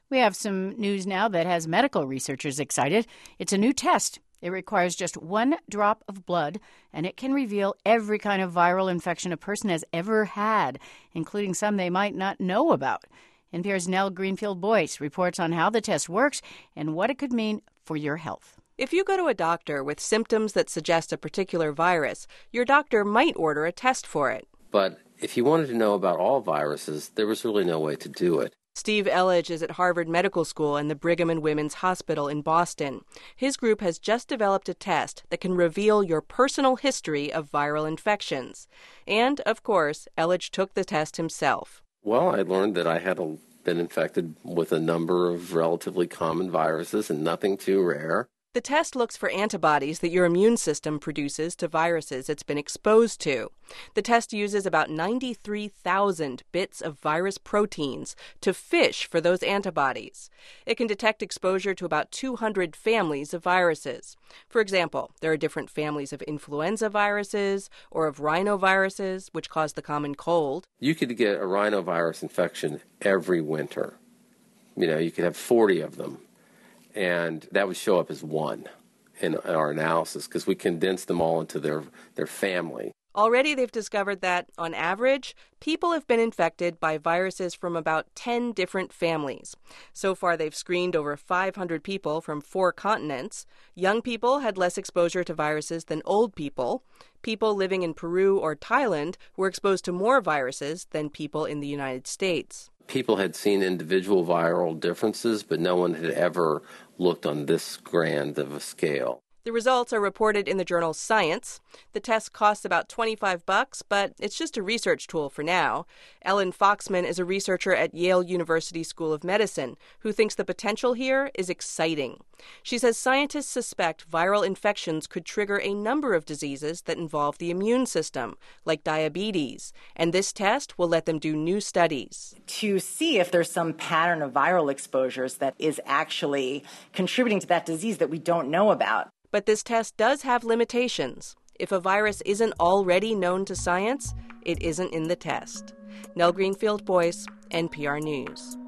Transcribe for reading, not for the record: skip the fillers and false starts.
We have some news now that has medical researchers excited. It's a new test. It requires just one drop of blood, and it can reveal every kind of viral infection a person has ever had, including some they might not know about. NPR's Nell Greenfield-Boyce reports on how the test works and what it could mean for your health. If you go to a doctor with symptoms that suggest a particular virus, your doctor might order a test for it. But if you wanted to know about all viruses, there was really no way to do it. Steve Elledge is at Harvard Medical School and the Brigham and Women's Hospital in Boston. His group has just developed a test that can reveal your personal history of viral infections. And, of course, Elledge took the test himself. Well, I learned that I had been infected with a number of relatively common viruses and nothing too rare. The test looks for antibodies that your immune system produces to viruses it's been exposed to. The test uses about 93,000 bits of virus proteins to fish for those antibodies. It can detect exposure to about 200 families of viruses. For example, there are different families of influenza viruses or of rhinoviruses, which cause the common cold. You could get a rhinovirus infection every winter. You could have 40 of them. And that would show up as one in our analysis because we condensed them all into their family. Already they've discovered that, on average, people have been infected by viruses from about 10 different families. So far, they've screened over 500 people from 4 continents. Young people had less exposure to viruses than old people. People living in Peru or Thailand were exposed to more viruses than people in the United States. People had seen individual viral differences, but no one had ever looked on this grand of a scale. The results are reported in the journal Science. The test costs about $25, but it's just a research tool for now. Ellen Foxman is a researcher at Yale University School of Medicine who thinks the potential here is exciting. She says scientists suspect viral infections could trigger a number of diseases that involve the immune system, like diabetes, and this test will let them do new studies. To see if there's some pattern of viral exposures that is actually contributing to that disease that we don't know about. But this test does have limitations. If a virus isn't already known to science, it isn't in the test. Nell Greenfield-Boyce, NPR News.